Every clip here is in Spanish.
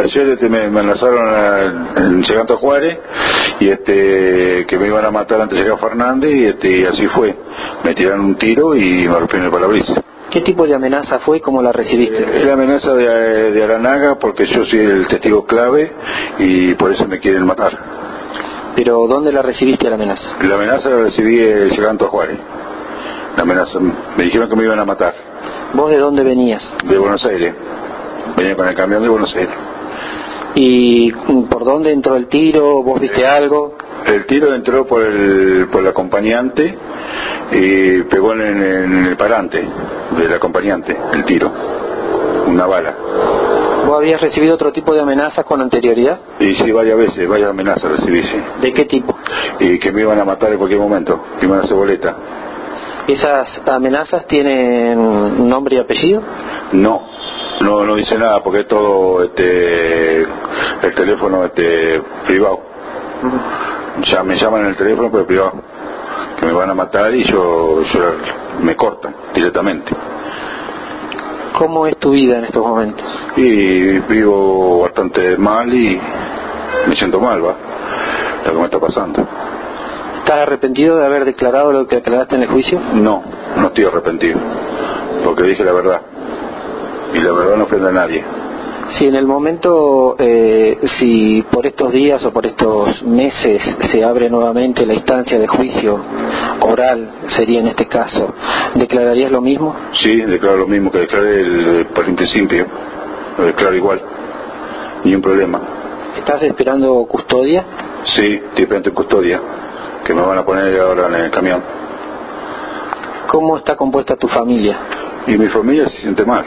ayer me amenazaron llegando a Juárez y que me iban a matar antes de llegar a Fernández y así fue. Me tiraron un tiro y me rompieron el parabrisas. ¿Qué tipo de amenaza fue y cómo la recibiste? Es la amenaza de Aranaga porque yo soy el testigo clave y por eso me quieren matar. ¿Pero dónde la recibiste la amenaza? La amenaza la recibí llegando a Juárez. La amenaza, me dijeron que me iban a matar. ¿Vos de dónde venías? De Buenos Aires. Venía con el camión de Buenos Aires. ¿Y por dónde entró el tiro? ¿Vos viste algo? El tiro entró por el acompañante y pegó en el parante del acompañante, el tiro, una bala. ¿Vos habías recibido otro tipo de amenazas con anterioridad? Y sí, varias veces, varias amenazas recibí, sí. ¿De qué tipo? Y que me iban a matar en cualquier momento, que me iban a hacer boleta. ¿Esas amenazas tienen nombre y apellido? No dice nada porque es todo el teléfono privado. Ya me llaman en el teléfono pero privado, que me van a matar y yo me cortan directamente. ¿Cómo es tu vida en estos momentos? Y vivo bastante mal y me siento mal, lo que me está pasando. ¿Estás arrepentido de haber declarado lo que declaraste en el juicio? No estoy arrepentido, porque dije la verdad, y la verdad no ofende a nadie. Si en el momento, si por estos días o por estos meses se abre nuevamente la instancia de juicio oral, sería en este caso, ¿declararías lo mismo? Sí, declaro lo mismo que declaré por el principio, lo declaro igual, ni un problema. ¿Estás esperando custodia? Sí, estoy esperando custodia, que me van a poner ahora en el camión. ¿Cómo está compuesta tu familia? Y mi familia se siente mal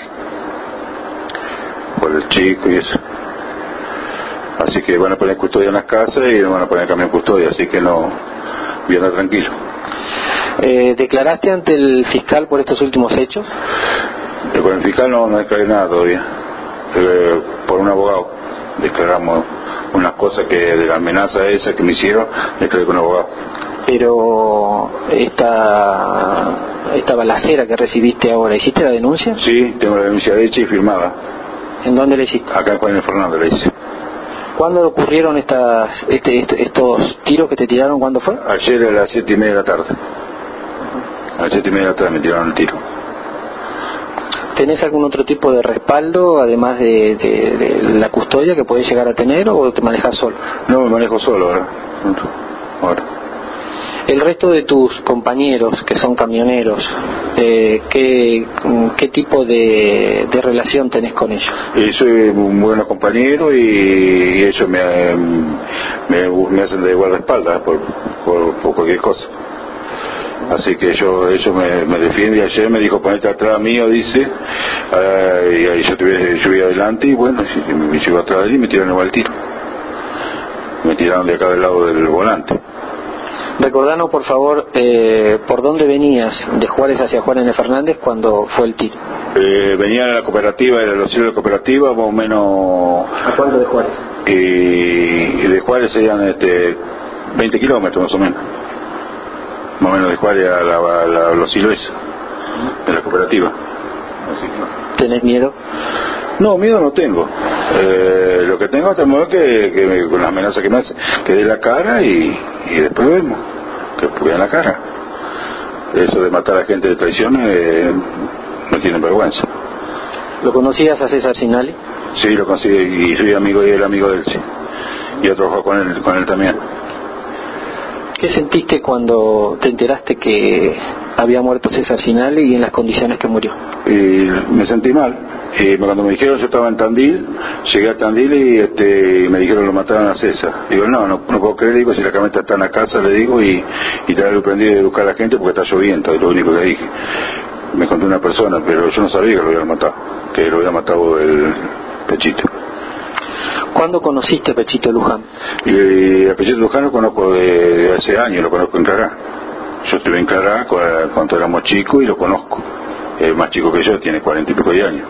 por el chico y eso, así que van a poner custodia en las casas y no van a poner camión custodia, así que no voy a andar tranquilo. ¿Declaraste ante el fiscal por estos últimos hechos? Con el fiscal no declaré nada todavía, por un abogado declaramos unas cosas que de la amenaza esa que me hicieron, declaré con un abogado. Pero esta balacera que recibiste ahora, ¿hiciste la denuncia? Sí, tengo la denuncia hecha y firmada. ¿En dónde la hiciste? Acá en Juan Fernández la hice. ¿Cuándo ocurrieron estos tiros que te tiraron? ¿Cuándo fue? Ayer a las 7:30 de la tarde. A las 7:30 de la tarde me tiraron el tiro. ¿Tenés algún otro tipo de respaldo, además de la custodia que podés llegar a tener, o te manejas solo? No, me manejo solo ahora. El resto de tus compañeros que son camioneros, ¿qué tipo de relación tenés con ellos? Soy un buen compañero y ellos me hacen de guardaespaldas por cualquier cosa. Así que ellos me defienden. Ayer me dijo ponete atrás mío, dice, y ahí yo vi adelante y bueno, me llevo atrás de él y me tiraron igual el tiro. Me tiraron de acá del lado del volante. Recordanos por favor, ¿por dónde venías de Juárez hacia Juan N. Fernández cuando fue el tiro? Venía de la cooperativa, de los cielos de la cooperativa, más o menos. ¿A cuánto de Juárez? Y de Juárez serían 20 kilómetros más o menos. Más o menos de Juárez a los silos de la cooperativa. Así que... ¿Tenés miedo? No, miedo no tengo. Lo que tengo es temor que con las amenazas que me hacen, que dé la cara y después vemos, que vean la cara. Eso de matar a gente de traición no tienen vergüenza. ¿Lo conocías a César Sinali? Sí, lo conocí y soy amigo y él amigo de él, sí. Y he trabajado con él también. ¿Qué sentiste cuando te enteraste que había muerto César Sinali y en las condiciones que murió? Y me sentí mal. Cuando me dijeron, yo estaba en Tandil, llegué a Tandil y me dijeron lo mataron a César. Digo, no puedo creer, digo, si la camioneta está en la casa, le digo, y traerlo prendido de buscar a la gente porque está lloviendo, es lo único que dije. Me contó una persona, pero yo no sabía que lo habían matado, que lo había matado el Pechito. ¿Cuándo conociste a Pechito Luján? A Pechito Luján lo conozco de hace años, lo conozco en Clará. Yo estuve en Clará cuando éramos chicos y lo conozco. Es más chico que yo, tiene 40 y pico de años.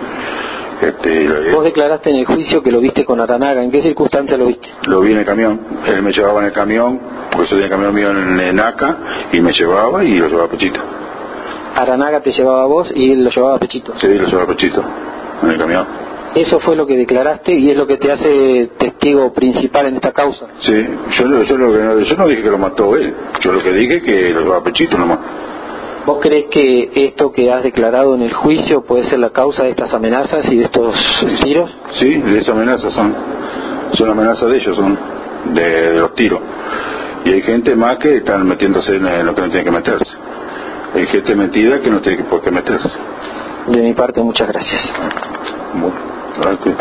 Vos declaraste en el juicio que lo viste con Aranaga. ¿En qué circunstancia lo viste? Lo vi en el camión. Él me llevaba en el camión, porque yo tenía el camión mío en Aca, y me llevaba y lo llevaba a Pechito. Aranaga te llevaba a vos y él lo llevaba a Pechito. Sí, lo llevaba a Pechito, en el camión. Eso fue lo que declaraste y es lo que te hace testigo principal en esta causa. Sí, yo no dije que lo mató él, yo lo que dije es que lo a Pechito nomás. ¿Vos crees que esto que has declarado en el juicio puede ser la causa de estas amenazas y de estos tiros? Sí, de esas amenazas son amenazas de ellos, son de los tiros. Y hay gente más que están metiéndose en lo que no tiene que meterse. Hay gente metida que no tiene por qué meterse. De mi parte, muchas gracias. Bueno,